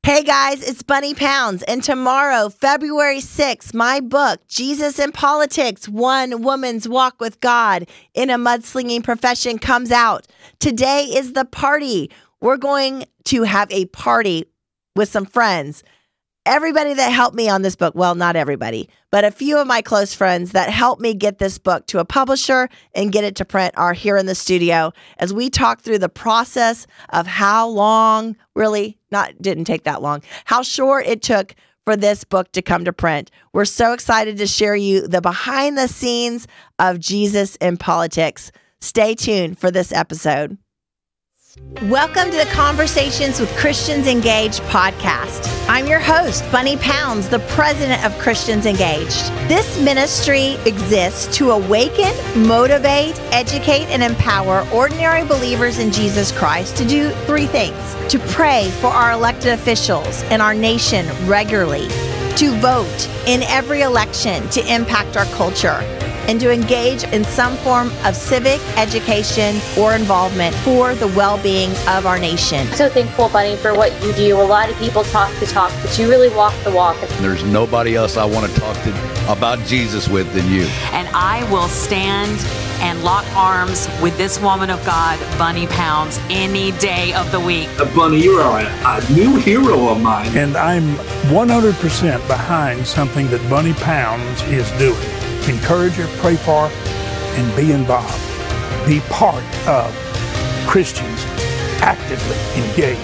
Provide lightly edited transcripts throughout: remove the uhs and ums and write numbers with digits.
Hey guys, it's Bunny Pounds, and tomorrow, February 6th, my book, Jesus in Politics, One Woman's Walk with God in a Mudslinging Profession, comes out. Today is the party. We're going to have a party with some friends. Everybody that helped me on this book, well, not everybody, but a few of my close friends that helped me get this book to a publisher and get it to print are here in the studio as we talk through the process of how long, didn't take that long, how short it took for this book to come to print. We're so excited to share you the behind the scenes of Jesus in Politics. Stay tuned for this episode. Welcome to the Conversations with Christians Engaged podcast. I'm your host, Bunny Pounds, the president of Christians Engaged. This ministry exists to awaken, motivate, educate, and empower ordinary believers in Jesus Christ to do three things: to pray for our elected officials and our nation regularly, to vote in every election to impact our culture, and to engage in some form of civic education or involvement for the well-being of our nation. I'm so thankful, Bunny, for what you do. A lot of people talk the talk, but you really walk the walk. There's nobody else I want to talk to about Jesus with than you. And I will stand and lock arms with this woman of God, Bunny Pounds, any day of the week. Bunny, you are a new hero of mine. And I'm 100% behind something that Bunny Pounds is doing. Encourage her, pray for her, and be involved. Be part of Christians actively engaged.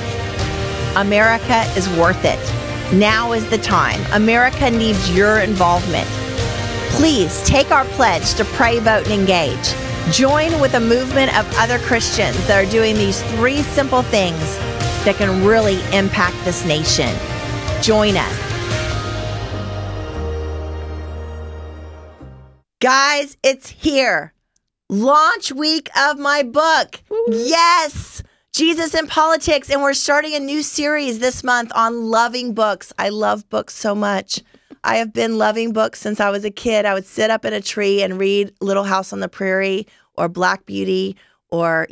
America is worth it. Now is the time. America needs your involvement. Please take our pledge to pray, vote, and engage. Join with a movement of other Christians that are doing these three simple things that can really impact this nation. Join us. Guys, it's here. Launch week of my book. Yes, Jesus in Politics. And we're starting a new series this month on loving books. I love books so much. I have been loving books since I was a kid. I would sit up in a tree and read Little House on the Prairie or Black Beauty or,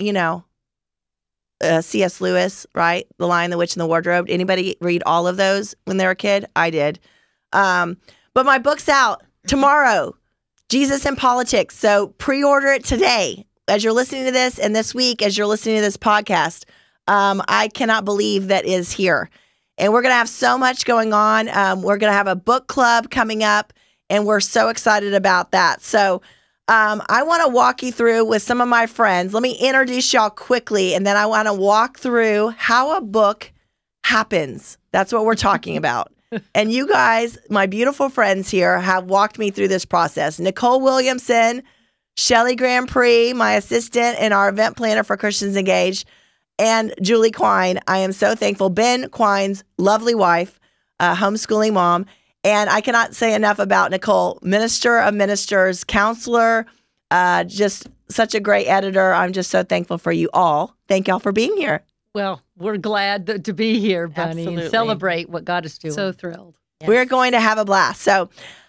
C.S. Lewis, right? The Lion, the Witch, and the Wardrobe. Anybody read all of those when they were a kid? I did. But my book's out tomorrow. Jesus in Politics. So pre-order it today as you're listening to this, and this week as you're listening to this podcast. I cannot believe that is here. And we're going to have so much going on. We're going to have a book club coming up, and we're so excited about that. So I want to walk you through with some of my friends. Let me introduce y'all quickly, and then I want to walk through how a book happens. That's what we're talking about. And you guys, my beautiful friends here, have walked me through this process. Nicole Williamson, Shelly Grand Prix, my assistant and our event planner for Christians Engaged, and Julie Quine. I am so thankful. Ben Quine's lovely wife, homeschooling mom. And I cannot say enough about Nicole, minister of ministers, counselor, just such a great editor. I'm just so thankful for you all. Thank y'all for being here. Well, we're glad to be here, Bunny, Absolutely. and celebrate what God is doing. So thrilled. Yes. We're going to have a blast. So,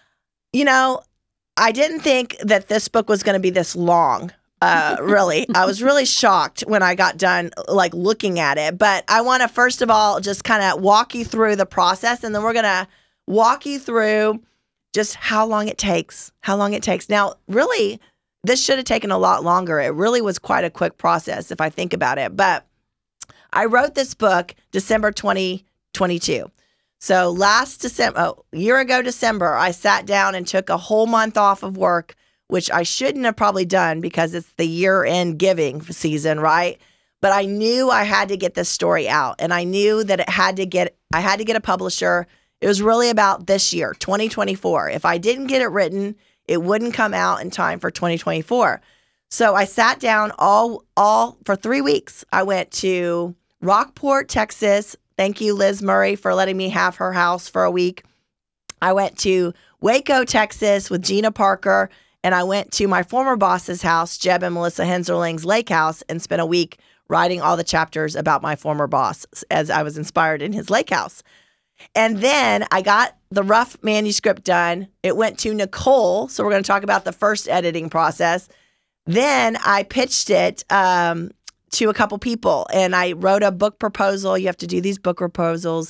I didn't think that this book was going to be this long, really. I was really shocked when I got done, looking at it. But I want to, first of all, just kind of walk you through the process, and then we're going to walk you through just how long it takes. Now, really, this should have taken a lot longer. It really was quite a quick process if I think about it. But I wrote this book December 2022. So a year ago December, I sat down and took a whole month off of work, which I shouldn't have probably done because it's the year-end giving season, right? But I knew I had to get this story out, and I knew that I had to get a publisher. It was really about this year, 2024. If I didn't get it written, it wouldn't come out in time for 2024. So I sat down all for 3 weeks. I went to Rockport, Texas. Thank you, Liz Murray, for letting me have her house for a week. I went to Waco, Texas with Gina Parker, and I went to my former boss's house, Jeb and Melissa Henserling's lake house, and spent a week writing all the chapters about my former boss as I was inspired in his lake house. And then I got the rough manuscript done. It went to Nicole, so we're going to talk about the first editing process. Then I pitched it to a couple people, and I wrote a book proposal. You have to do these book proposals.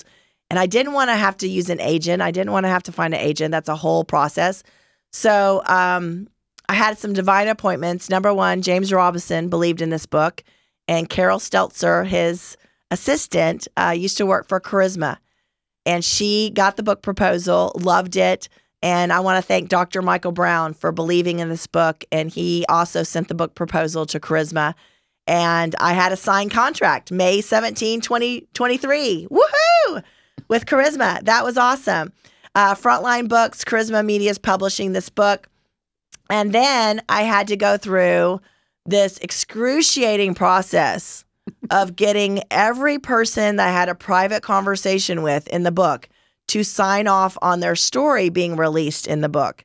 And I didn't want to have to use an agent. I didn't want to have to find an agent. That's a whole process. So I had some divine appointments. Number one, James Robison believed in this book. And Carol Stelzer, his assistant, used to work for Charisma. And she got the book proposal, loved it. And I want to thank Dr. Michael Brown for believing in this book. And he also sent the book proposal to Charisma. And I had a signed contract, May 17, 2023. Woohoo! With Charisma. That was awesome. Frontline Books, Charisma Media is publishing this book. And then I had to go through this excruciating process of getting every person that I had a private conversation with in the book to sign off on their story being released in the book.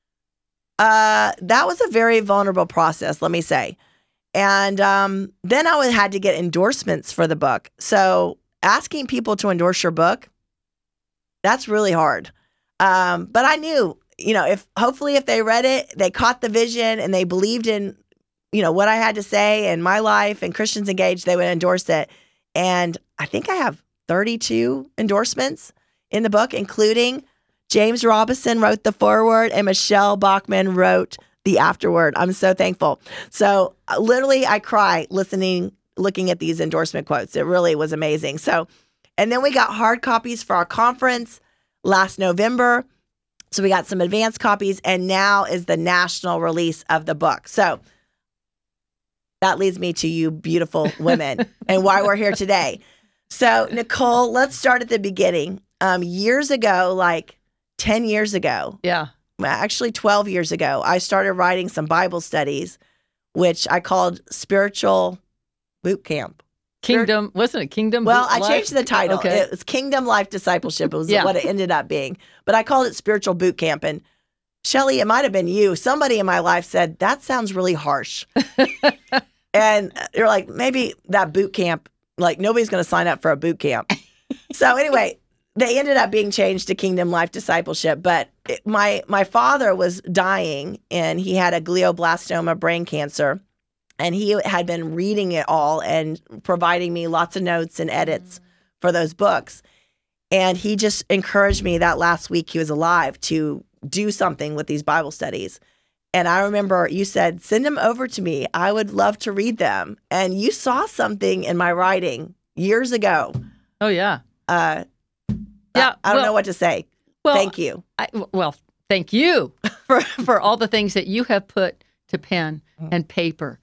That was a very vulnerable process, let me say. And then I had to get endorsements for the book. So asking people to endorse your book, that's really hard. But I knew, hopefully if they read it, they caught the vision and they believed in, what I had to say and my life and Christians Engaged, they would endorse it. And I think I have 32 endorsements in the book, including James Robison wrote the foreword and Michelle Bachman wrote the afterword. I'm so thankful. So literally I cry looking at these endorsement quotes. It really was amazing. So, and then we got hard copies for our conference last November. So we got some advanced copies, and now is the national release of the book. So that leads me to you beautiful women and why we're here today. So Nicole, let's start at the beginning. Years ago, like 10 years ago. Yeah. Actually 12 years ago, I started writing some Bible studies, which I called Spiritual Boot Camp. Kingdom, wasn't it Kingdom? Well, Life? I changed the title. Okay. It was Kingdom Life Discipleship. It was Yeah. what it ended up being. But I called it Spiritual Boot Camp. And Shelly, it might have been you. Somebody in my life said, that sounds really harsh. And you're like, maybe that boot camp, like nobody's going to sign up for a boot camp. So anyway, they ended up being changed to Kingdom Life Discipleship. But my father was dying, and he had a glioblastoma brain cancer. And he had been reading it all and providing me lots of notes and edits for those books. And he just encouraged me that last week he was alive to do something with these Bible studies. And I remember you said, send them over to me. I would love to read them. And you saw something in my writing years ago. Oh, yeah. I don't know what to say. Well, Thank you. Thank you for all the things that you have put to pen and paper.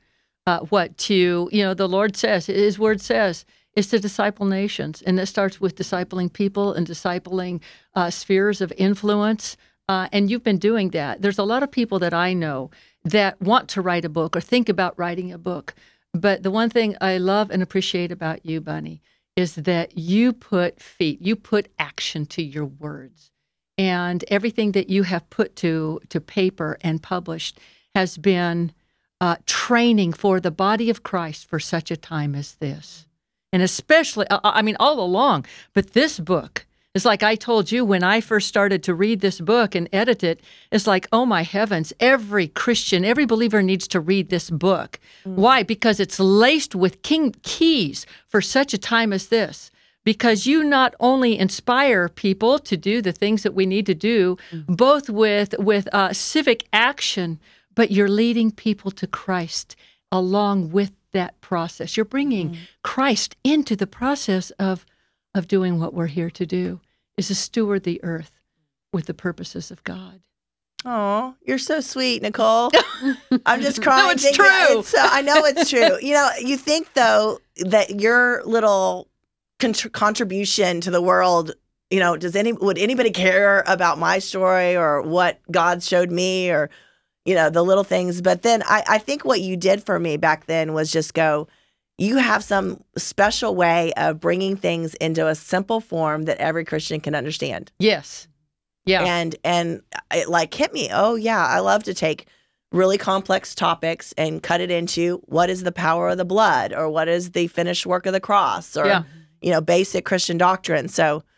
The Lord says, His Word says, is to disciple nations. And it starts with discipling people and discipling spheres of influence. And you've been doing that. There's a lot of people that I know that want to write a book or think about writing a book. But the one thing I love and appreciate about you, Bunny, is that you put action to your words. And everything that you have put to paper and published has been training for the body of Christ for such a time as this. And especially, all along, but this book, it's like I told you when I first started to read this book and edit it, it's like, oh my heavens, every Christian, every believer needs to read this book. Why? Because it's laced with keys for such a time as this. Because you not only inspire people to do the things that we need to do, both with civic action, but you're leading people to Christ along with that process. You're bringing Christ into the process of doing what we're here to do, is to steward the earth with the purposes of God. Oh, you're so sweet, Nicole. I'm just crying. No, it's true. I know it's true. You think, though, that your little contribution to the world, would anybody care about my story or what God showed me or, the little things? But then I think what you did for me back then was just go, you have some special way of bringing things into a simple form that every Christian can understand. Yes. Yeah. And it like hit me. Oh, yeah. I love to take really complex topics and cut it into what is the power of the blood or what is the finished work of the cross or, basic Christian doctrine. So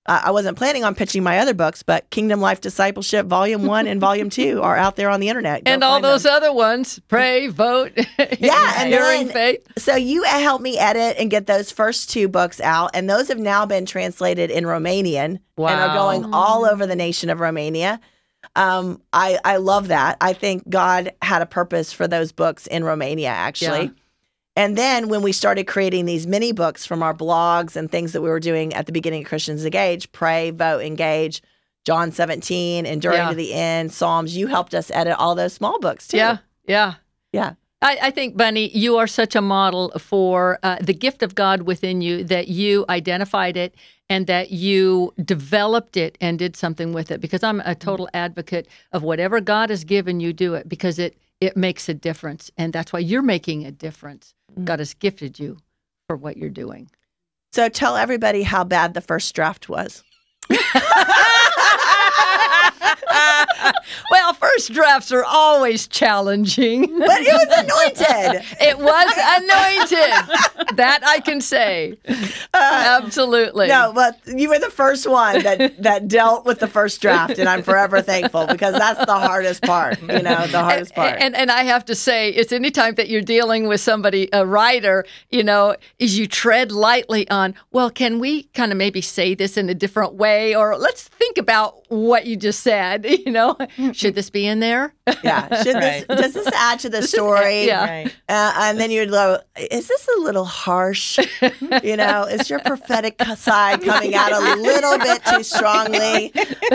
I wasn't planning on pitching my other books, but Kingdom Life Discipleship Volume 1 and Volume 2 are out there on the internet. Go And all find those them. other ones, pray, vote, And hearing then, faith. so you helped me edit and get those first 2 books out, and those have now been translated in Romanian and are Wow. going all over the nation of Romania. I love that. I think God had a purpose for those books in Romania, actually. Yeah. And then when we started creating these mini books from our blogs and things that we were doing at the beginning of Christians Engage, Pray, Vote, Engage, John 17, Enduring Yeah. to the End, Psalms, you helped us edit all those small books too. Yeah. Yeah. I think, Bunny, you are such a model for the gift of God within you, that you identified it and that you developed it and did something with it. Because I'm a total advocate of whatever God has given you, do it, because it makes a difference. And that's why you're making a difference. God has gifted you for what you're doing. So tell everybody how bad the first draft was. Well, first drafts are always challenging. But it was anointed. It was anointed. That I can say. Absolutely. No, but you were the first one that dealt with the first draft, and I'm forever thankful, because that's the hardest part, the hardest part. And I have to say, it's anytime that you're dealing with somebody, a writer, is you tread lightly on, well, can we kind of maybe say this in a different way? Or let's think about what you just said, Should this be in there? Yeah. Does this add to the story? Yeah. Right. And then you'd go, is this a little harsh? Is your prophetic side coming out a little bit too strongly?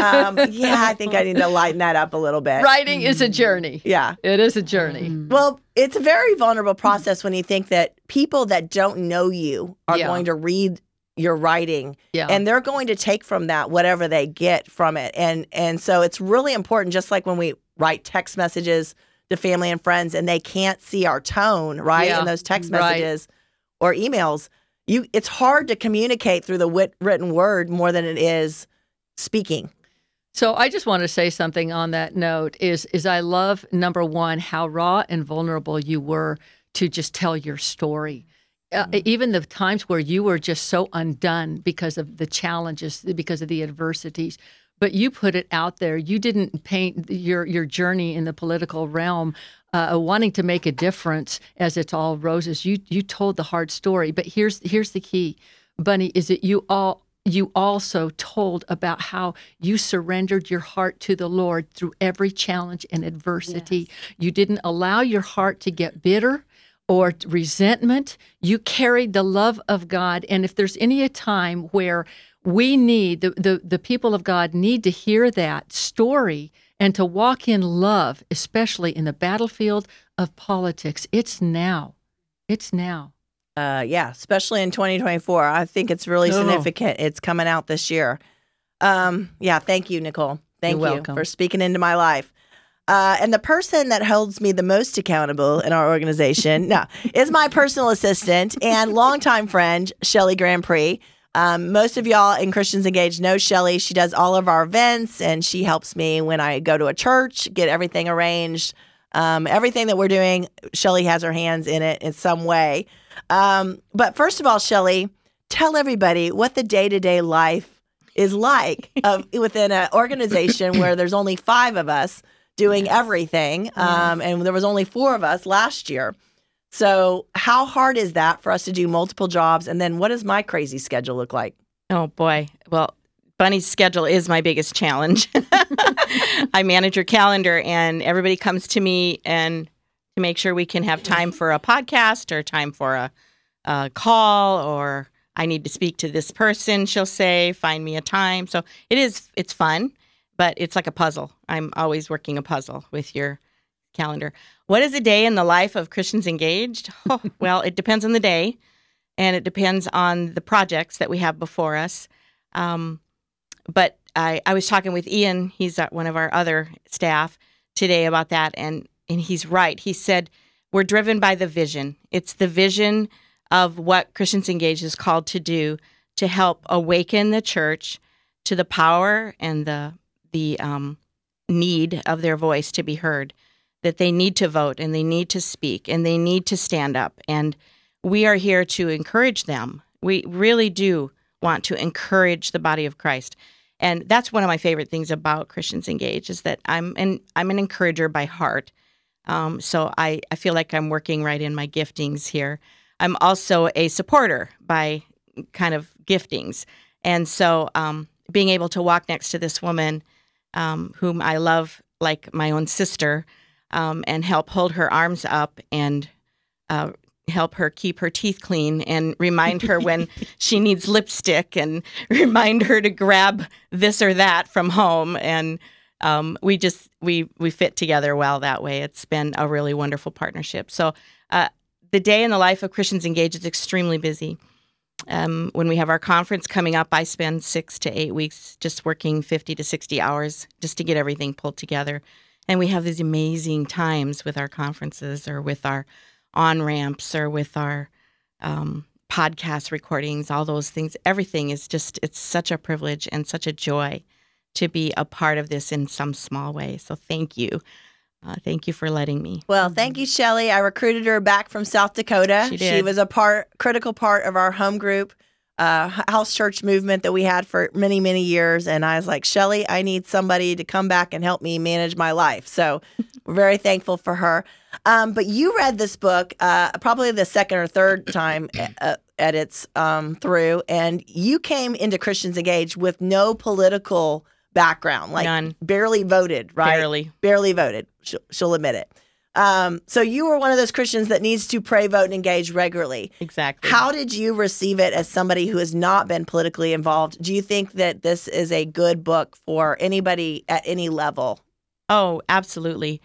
I think I need to lighten that up a little bit. Writing is a journey. Yeah. It is a journey. Well, it's a very vulnerable process when you think that people that don't know you are Yeah. going to read your writing, Yeah. and they're going to take from that whatever they get from it. And so it's really important, just like when we write text messages to family and friends and they can't see our tone, right? Yeah. In those text Right. messages or emails, it's hard to communicate through the written word more than it is speaking. So I just want to say something on that note is I love, number one, how raw and vulnerable you were to just tell your story. Even the times where you were just so undone because of the challenges, because of the adversities, but you put it out there. You didn't paint your journey in the political realm wanting to make a difference as it's all roses. You told the hard story. But here's the key, Bunny, is that you also told about how you surrendered your heart to the Lord through every challenge and adversity. Yes. You didn't allow your heart to get bitter or resentment. You carried the love of God. And if there's any time where we need, the people of God need to hear that story and to walk in love, especially in the battlefield of politics, it's now. It's now. Especially in 2024. I think it's really significant. It's coming out this year. Thank you, Nicole. Thank you welcome. For speaking into my life. And the person that holds me the most accountable in our organization is my personal assistant and longtime friend, Shelly Grand Prix. Most of y'all in Christians Engaged know Shelly. She does all of our events, and she helps me when I go to a church, get everything arranged. Everything that we're doing, Shelly has her hands in it in some way. But first of all, Shelly, tell everybody what the day-to-day life is like within an organization where there's only 5 of us doing everything, and there was only 4 of us last year. So how hard is that for us to do multiple jobs? And then what does my crazy schedule look like? Oh, boy. Well, Bunny's schedule is my biggest challenge. I manage her calendar, and everybody comes to me and to make sure we can have time for a podcast or time for a call, or I need to speak to this person, she'll say, find me a time. So it's fun, but it's like a puzzle. I'm always working a puzzle with your calendar. What is a day in the life of Christians Engaged? Oh, well, it depends on the day, and it depends on the projects that we have before us. But I was talking with Ian, he's one of our other staff, today about that, and he's right. He said, we're driven by the vision. It's the vision of what Christians Engaged is called to do to help awaken the church to the power and the need of their voice to be heard, that they need to vote and they need to speak and they need to stand up. And we are here to encourage them. We really do want to encourage the body of Christ. And that's one of my favorite things about Christians Engage is that I'm an encourager by heart. So I feel like I'm working right in my giftings here. I'm also a supporter by kind of giftings. And so being able to walk next to this woman whom I love like my own sister and help hold her arms up and help her keep her teeth clean and remind her when she needs lipstick and remind her to grab this or that from home. And we fit together well that way. It's been a really wonderful partnership. So the day in the life of Christians Engage is extremely busy. When we have our conference coming up, I spend 6 to 8 weeks just working 50 to 60 hours just to get everything pulled together. And we have these amazing times with our conferences or with our on-ramps or with our podcast recordings, all those things. Everything is just, it's such a privilege and such a joy to be a part of this in some small way. So thank you. Thank you for letting me. Well, thank you, Shelley. I recruited her back from South Dakota. She did. She was a critical part of our home group, house church movement that we had for many, many years. And I was like, Shelley, I need somebody to come back and help me manage my life. So we're very thankful for her. But you read this book probably the second or third time edits through, and you came into Christians Engage with no political background, like none. Barely voted, right? Barely voted. She'll admit it. So you were one of those Christians that needs to pray, vote, and engage regularly. Exactly. How did you receive it as somebody who has not been politically involved? Do you think that this is a good book for anybody at any level? Oh, absolutely.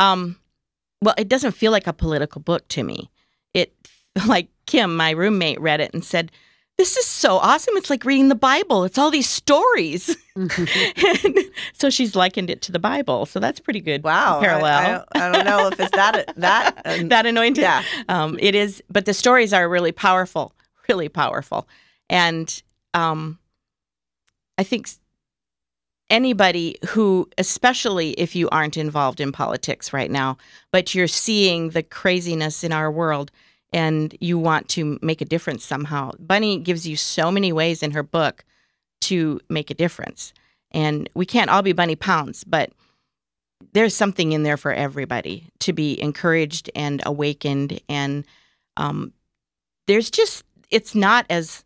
Well, it doesn't feel like a political book to me. It, like Kim, my roommate, read it and said, "This is so awesome. It's like reading the Bible. It's all these stories." And so she's likened it to the Bible. So that's pretty good. Wow. Parallel. I don't know if it's that that anointed. Yeah. It is. But the stories are really powerful, really powerful. And I think anybody who, especially if you aren't involved in politics right now, but you're seeing the craziness in our world and you want to make a difference somehow, Bunny gives you so many ways in her book to make a difference. And we can't all be Bunny Pounds, but there's something in there for everybody to be encouraged and awakened. And it's not as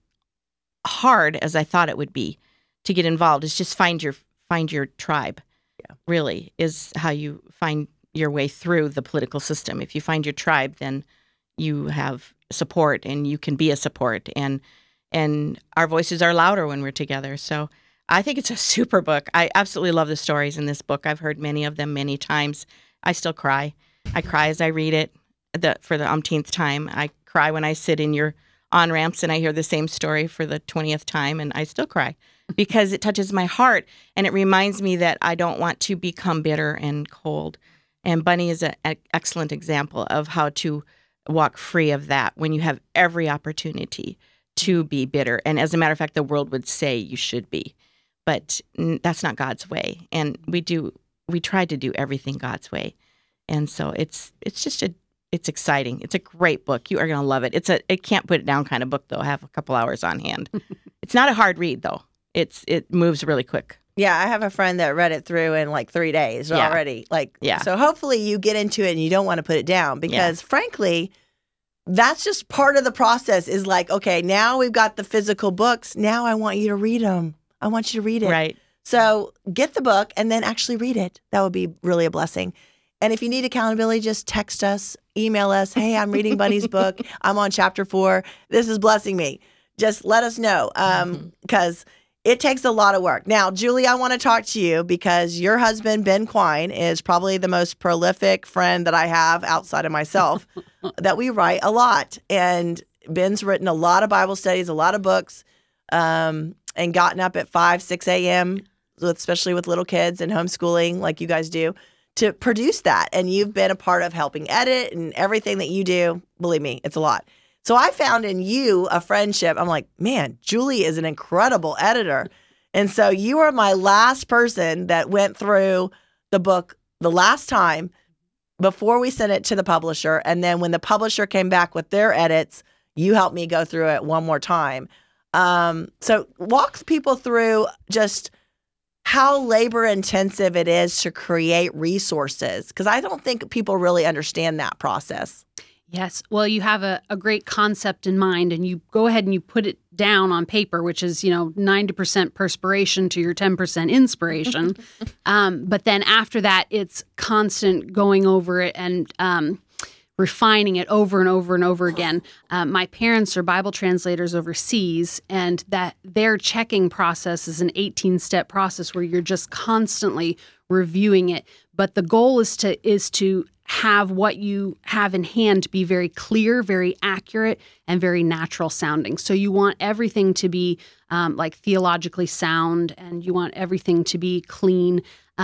hard as I thought it would be to get involved. It's just find your tribe. Yeah. Really is how you find your way through the political system. If you find your tribe, then you have support and you can be a support, and our voices are louder when we're together. So I think it's a super book. I absolutely love the stories in this book. I've heard many of them many times. I still cry. I cry as I read it for the umpteenth time. I cry when I sit in your on-ramps and I hear the same story for the 20th time, and I still cry because it touches my heart and it reminds me that I don't want to become bitter and cold. And Bunny is an excellent example of how to walk free of that when you have every opportunity to be bitter. And as a matter of fact, the world would say you should be, but that's not God's way. And we try to do everything God's way. And so it's exciting. It's a great book. You are going to love it. It can't put it down kind of book though. I have a couple hours on hand. It's not a hard read though. It moves really quick. Yeah, I have a friend that read it through in like 3 days already. So hopefully you get into it and you don't want to put it down because frankly, that's just part of the process is like, okay, now we've got the physical books. Now I want you to read them. I want you to read it. Right. So get the book and then actually read it. That would be really a blessing. And if you need accountability, just text us, email us. Hey, I'm reading Bunny's book. I'm on chapter 4. This is blessing me. Just let us know because it takes a lot of work. Now, Julie, I want to talk to you because your husband, Ben Quine, is probably the most prolific friend that I have outside of myself that we write a lot. And Ben's written a lot of Bible studies, a lot of books, and gotten up at 5, 6 a.m., especially with little kids and homeschooling like you guys do, to produce that. And you've been a part of helping edit and everything that you do. Believe me, it's a lot. So I found in you a friendship. I'm like, man, Julie is an incredible editor. And so you were my last person that went through the book the last time before we sent it to the publisher. And then when the publisher came back with their edits, you helped me go through it one more time. So walk people through just how labor intensive it is to create resources, because I don't think people really understand that process. Yes. Well, you have a great concept in mind, and you go ahead and you put it down on paper, which is, 90% perspiration to your 10% inspiration. But then after that, it's constant going over it and refining it over and over and over again. My parents are Bible translators overseas, and that their checking process is an 18-step process where you're just constantly reviewing it. But the goal is to have what you have in hand be very clear, very accurate, and very natural sounding. So you want everything to be like theologically sound, and you want everything to be clean.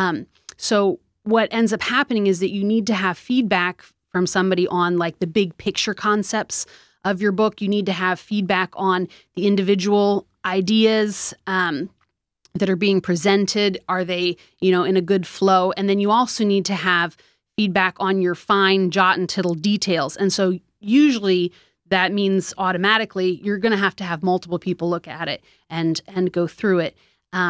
So what ends up happening is that you need to have feedback from somebody on like the big picture concepts of your book. You need to have feedback on the individual ideas that are being presented. Are they, in a good flow? And then you also need to have feedback on your fine jot and tittle details. And so usually that means automatically you're going to have multiple people look at it and go through it.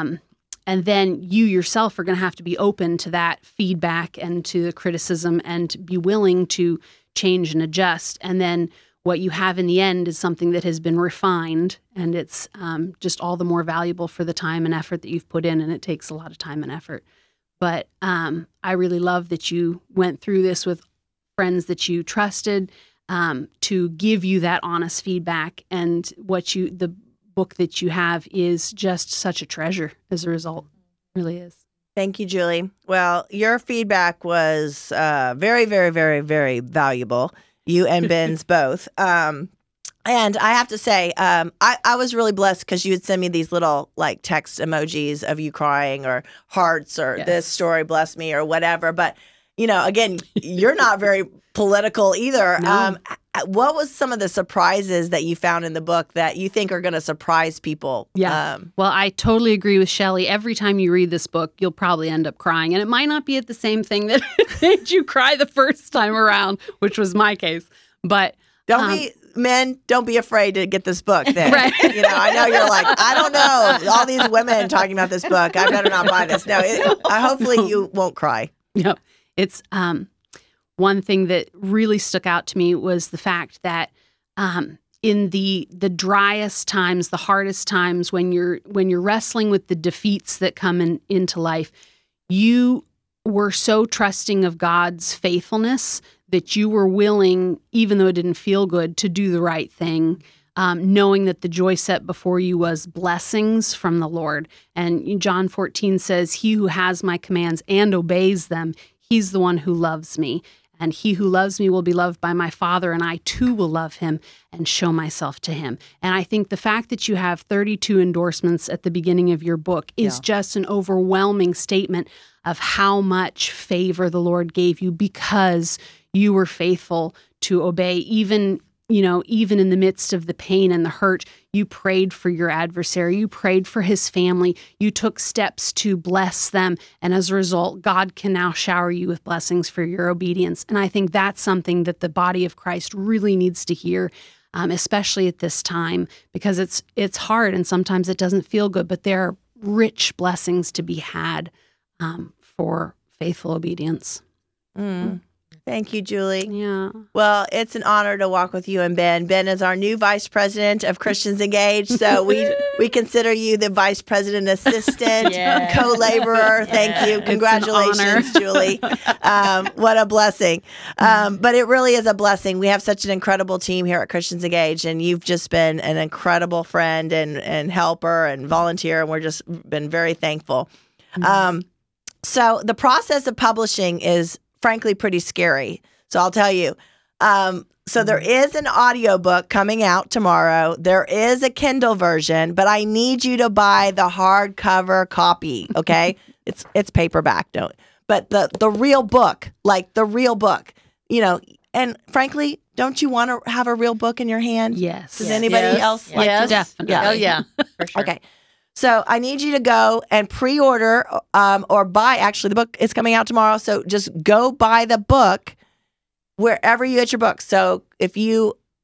And then you yourself are going to have to be open to that feedback and to the criticism and be willing to change and adjust. And then what you have in the end is something that has been refined, and it's just all the more valuable for the time and effort that you've put in, and it takes a lot of time and effort. But I really love that you went through this with friends that you trusted to give you that honest feedback, and the book that you have is just such a treasure as a result. It really is. Thank you, Julie. Well, your feedback was very, very, very, very valuable. You and Ben's both. And I have to say, I was really blessed because you would send me these little like text emojis of you crying or hearts or this story blessed me or whatever. But, again, you're not very political either. No. What was some of the surprises that you found in the book that you think are going to surprise people? Yeah. Well, I totally agree with Shelley. Every time you read this book, you'll probably end up crying. And it might not be at the same thing that made you cry the first time around, which was my case. But Men, don't be afraid to get this book then. Right. I know you're like, I don't know. All these women talking about this book. I better not buy this. No, hopefully you won't cry. Yep. It's one thing that really stuck out to me was the fact that in the driest times, the hardest times, when you're wrestling with the defeats that come into life, you were so trusting of God's faithfulness that you were willing, even though it didn't feel good, to do the right thing, knowing that the joy set before you was blessings from the Lord. And John 14 says, "He who has my commands and obeys them, he's the one who loves me. And he who loves me will be loved by my Father, and I too will love him and show myself to him." And I think the fact that you have 32 endorsements at the beginning of your book is just an overwhelming statement of how much favor the Lord gave you because you were faithful to obey. Even in the midst of the pain and the hurt, you prayed for your adversary. You prayed for his family. You took steps to bless them. And as a result, God can now shower you with blessings for your obedience. And I think that's something that the body of Christ really needs to hear, especially at this time, because it's hard and sometimes it doesn't feel good, but there are rich blessings to be had for faithful obedience. Thank you, Julie. Yeah. Well, it's an honor to walk with you and Ben. Ben is our new vice president of Christians Engaged. So we consider you the vice president assistant, co-laborer. Thank you. Congratulations, Julie. What a blessing. But it really is a blessing. We have such an incredible team here at Christians Engaged, and you've just been an incredible friend and helper and volunteer, and we're just been very thankful. So the process of publishing is frankly pretty scary. So I'll tell you. So there is an audiobook coming out tomorrow. There is a Kindle version, but I need you to buy the hardcover copy, okay? It's paperback, but the real book, like the real book, and frankly, don't you want to have a real book in your hand? Yes. Does anybody else like to? Definitely. Yeah. Oh, yeah. For sure. Okay. So I need you to go and pre-order or buy. Actually, the book is coming out tomorrow. So just go buy the book wherever you get your books. So if you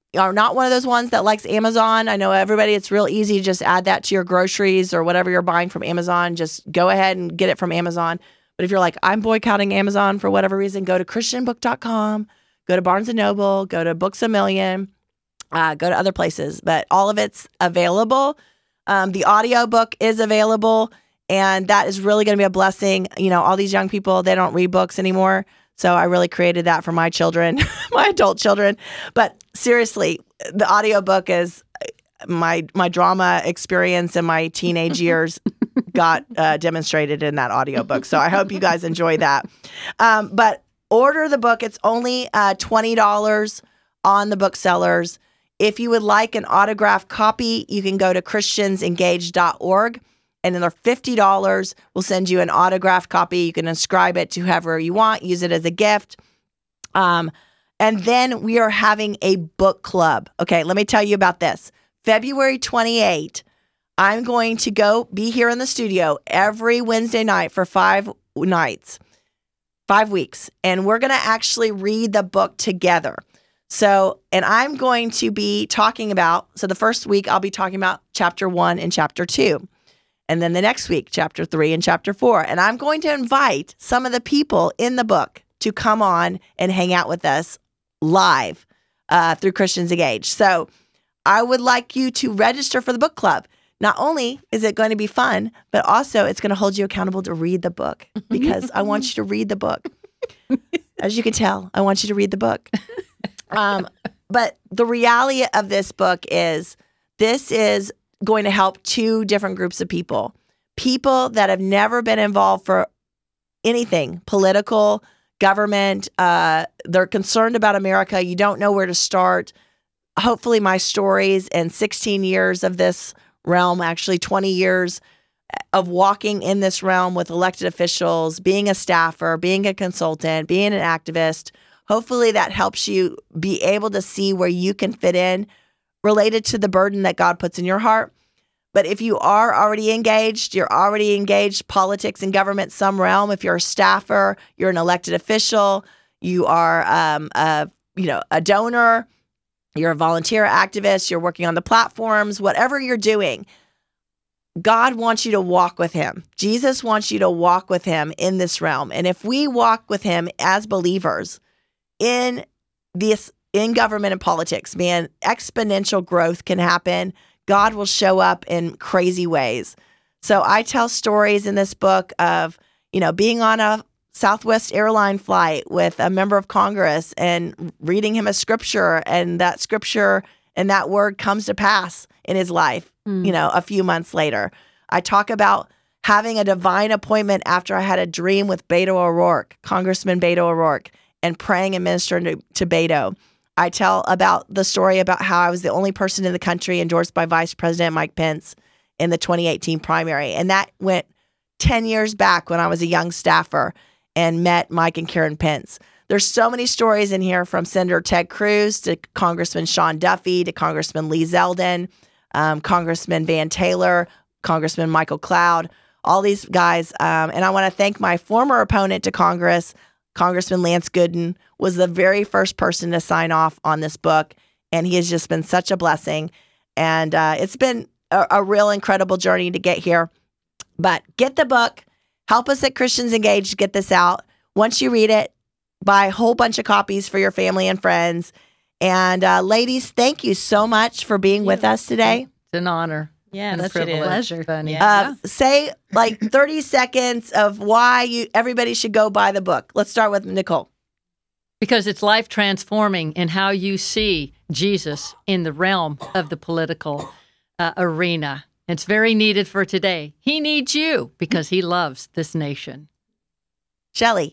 are not one of those ones that likes Amazon, I know everybody, it's real easy to just add that to your groceries or whatever you're buying from Amazon. Just go ahead and get it from Amazon. But if you're like, I'm boycotting Amazon for whatever reason, go to christianbook.com, go to Barnes & Noble, go to Books A Million, go to other places. But all of it's available. The audio book is available, and that is really going to be a blessing. You know, all these young people, they don't read books anymore. So I really created that for my children, my adult children. But seriously, the audiobook is my drama experience in my teenage years got demonstrated in that audiobook. So I hope you guys enjoy that. But order the book. It's only $20 on the booksellers. If you would like an autographed copy, you can go to christiansengaged.org. And then they're $50. We'll send you an autographed copy. You can inscribe it to whoever you want, use it as a gift. And then we are having a book club. Okay, let me tell you about this. February 28th, I'm going to be here in the studio every Wednesday night for 5 nights, 5 weeks. And we're going to actually read the book together. So, and I'm going to be talking about, so the first week I'll be talking about chapter 1 and chapter 2. And then the next week, chapter 3 and chapter 4. And I'm going to invite some of the people in the book to come on and hang out with us live through Christians Engaged. So I would like you to register for the book club. Not only is it going to be fun, but also it's going to hold you accountable to read the book, because I want you to read the book. As you can tell, I want you to read the book. But the reality of this book is this is going to help 2 different groups of people. People that have never been involved for anything, political, government, they're concerned about America. You don't know where to start. Hopefully my stories and 16 years of this realm, actually 20 years of walking in this realm with elected officials, being a staffer, being a consultant, being an activist, hopefully that helps you be able to see where you can fit in related to the burden that God puts in your heart. But if you are already engaged, you're already engaged politics and government, some realm. If you're a staffer, you're an elected official, you are a donor, you're a volunteer activist, you're working on the platforms, whatever you're doing, God wants you to walk with him. Jesus wants you to walk with him in this realm. And if we walk with him as believers in government and politics, man, exponential growth can happen. God will show up in crazy ways. So I tell stories in this book of, being on a Southwest airline flight with a member of Congress and reading him a scripture, and that scripture and that word comes to pass in his life, a few months later. I talk about having a divine appointment after I had a dream with Beto O'Rourke, Congressman Beto O'Rourke, and praying and ministering to Beto. I tell about the story about how I was the only person in the country endorsed by Vice President Mike Pence in the 2018 primary. And that went 10 years back when I was a young staffer and met Mike and Karen Pence. There's so many stories in here, from Senator Ted Cruz to Congressman Sean Duffy to Congressman Lee Zeldin, Congressman Van Taylor, Congressman Michael Cloud, all these guys. And I want to thank my former opponent to Congress, Congressman Lance Gooden, was the very first person to sign off on this book. And he has just been such a blessing. And it's been a real incredible journey to get here. But get the book. Help us at Christians Engaged to get this out. Once you read it, buy a whole bunch of copies for your family and friends. And ladies, thank you so much for being with us today. It's an honor. Yeah, that's a pleasure. Say like 30 seconds of why everybody should go buy the book. Let's start with Nicole. Because it's life transforming in how you see Jesus in the realm of the political arena. It's very needed for today. He needs you because he loves this nation. Shelley.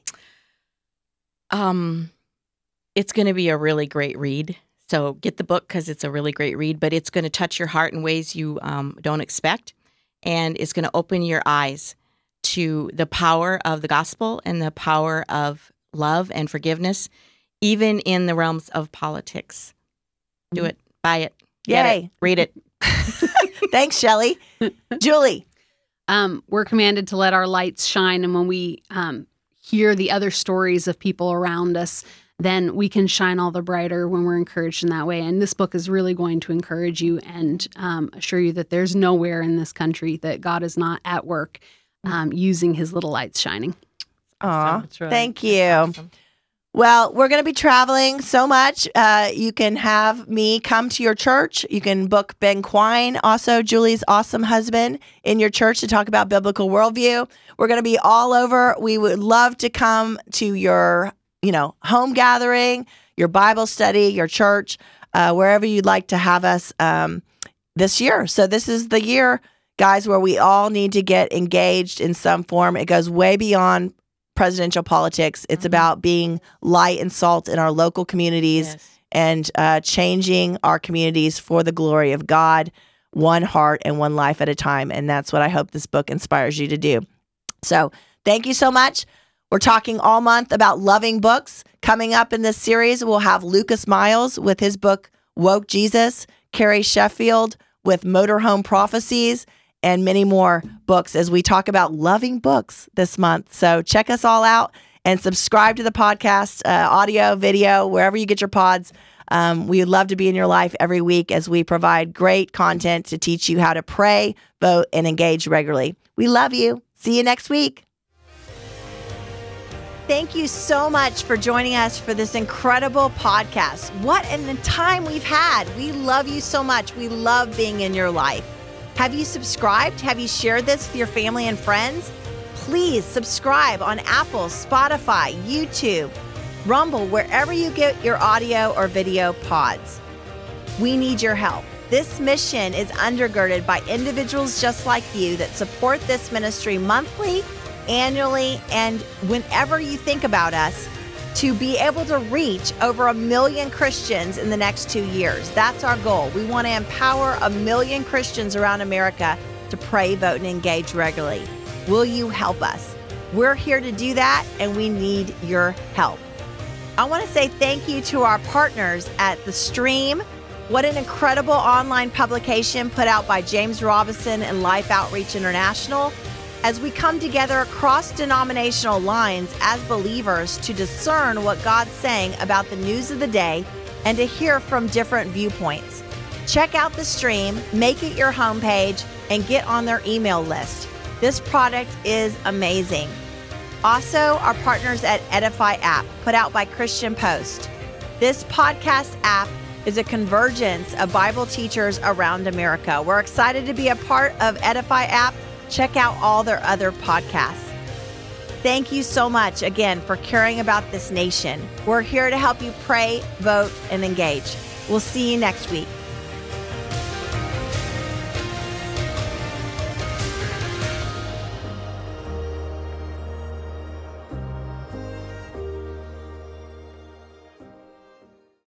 It's going to be a really great read. So get the book because it's a really great read, but it's going to touch your heart in ways you don't expect. And it's going to open your eyes to the power of the gospel and the power of love and forgiveness, even in the realms of politics. Do it. Buy it. Get Yay. it. Read it. Thanks, Shelley. Julie. We're commanded to let our lights shine. And when we hear the other stories of people around us then we can shine all the brighter when we're encouraged in that way. And this book is really going to encourage you and assure you that there's nowhere in this country that God is not at work using his little lights shining. Aw, That's right. thank you. Awesome. Well, we're going to be traveling so much. You can have me come to your church. You can book Ben Quine, also Julie's awesome husband, in your church to talk about biblical worldview. We're going to be all over. We would love to come to your, home gathering, your Bible study, your church, wherever you'd like to have us this year. So this is the year, guys, where we all need to get engaged in some form. It goes way beyond presidential politics. It's about being light and salt in our local communities and changing our communities for the glory of God, one heart and one life at a time. And that's what I hope this book inspires you to do. So thank you so much. We're talking all month about loving books. Coming up in this series, we'll have Lucas Miles with his book, Woke Jesus, Carrie Sheffield with Motorhome Prophecies, and many more books as we talk about loving books this month. So check us all out and subscribe to the podcast, audio, video, wherever you get your pods. We would love to be in your life every week as we provide great content to teach you how to pray, vote, and engage regularly. We love you. See you next week. Thank you so much for joining us for this incredible podcast. What a time we've had. We love you so much. We love being in your life. Have you subscribed? Have you shared this with your family and friends? Please subscribe on Apple, Spotify, YouTube, Rumble, wherever you get your audio or video pods. We need your help. This mission is undergirded by individuals just like you that support this ministry monthly, annually, and whenever you think about us, to be able to reach over 1 million Christians in the next 2 years. That's our goal. We want to empower 1 million Christians around America to pray, vote, and engage regularly. Will you help us? We're here to do that, and we need your help. I want to say thank you to our partners at The Stream. What an incredible online publication put out by James Robison and Life Outreach International, as we come together across denominational lines as believers to discern what God's saying about the news of the day and to hear from different viewpoints. Check out The Stream, make it your homepage, and get on their email list. This product is amazing. Also, our partners at Edify app, put out by Christian Post. This podcast app is a convergence of Bible teachers around America. We're excited to be a part of Edify app. Check out all their other podcasts. Thank you so much again for caring about this nation. We're here to help you pray, vote, and engage. We'll see you next week.